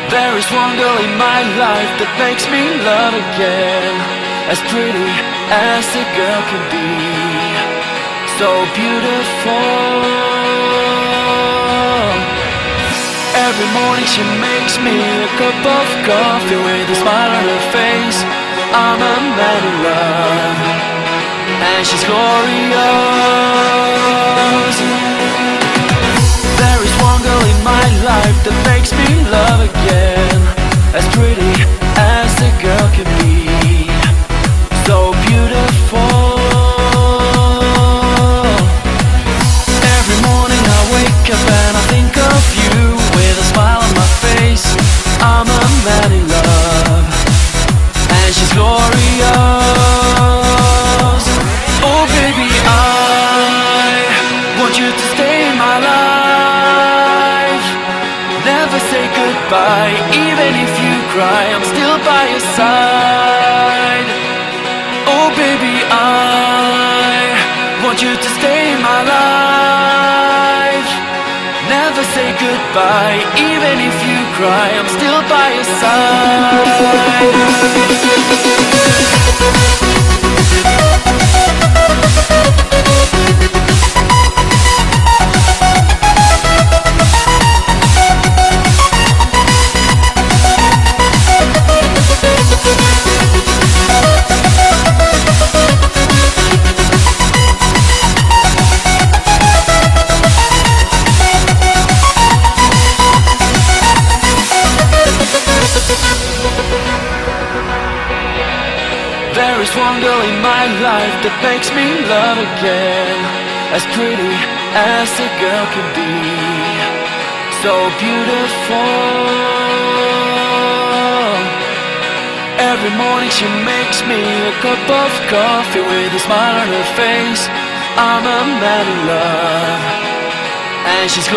There is one girl in my life that makes me love again, as pretty as a girl can be, so beautiful. Every morning she makes me a cup of coffee with a smile on her face. I'm a man in love, and she's glorious. There is one girl in my life that makes me love again, as pretty as a girl can be, so beautiful. Every morning I wake up and I think of you with a smile on my face. I'm a man in love, and she's glorious. Oh baby, I want you to stay in my life. Never say goodbye, even if you cry, I'm still by your side. Oh baby, I want you to stay in my life. Never say goodbye, even if you cry, I'm still by your side. There is one girl in my life that makes me love again, as pretty as a girl can be, so beautiful. Every morning she makes me a cup of coffee with a smile on her face. I'm a man in love, and she's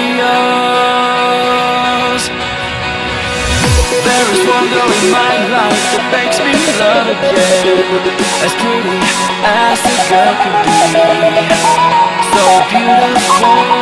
glorious. There is one girl in my life that makes me love again, as pretty as a girl can be, so beautiful.